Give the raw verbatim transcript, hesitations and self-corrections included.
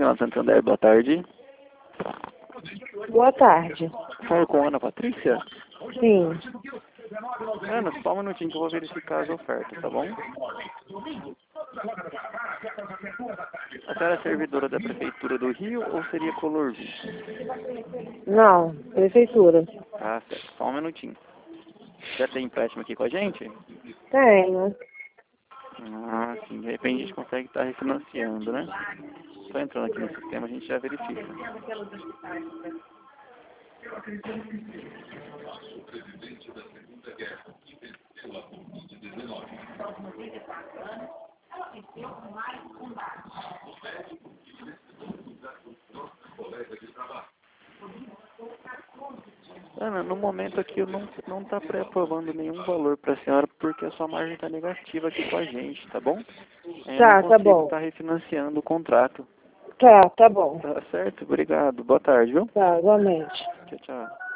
Regional Santander, boa tarde. Boa tarde. Fala com a Ana Patrícia? Sim. Ana, só um minutinho que eu vou verificar as ofertas, tá bom? A senhora é servidora da Prefeitura do Rio ou seria Colorville? Não, prefeitura. Ah, certo. Só um minutinho. Já tem empréstimo aqui com a gente? Tenho. Ah, sim. De repente a gente consegue estar refinanciando, né? Só entrando aqui no sistema a gente já verifica. Ana, no momento aqui eu não não tá pré-aprovando nenhum valor para a senhora porque a sua margem está negativa aqui com a gente, tá bom? Eu Tá, não tá consigo bom. estar refinanciando o contrato. Tá, tá bom. Tá certo? Obrigado. Boa tarde, viu? Tá, igualmente. Tchau, tchau.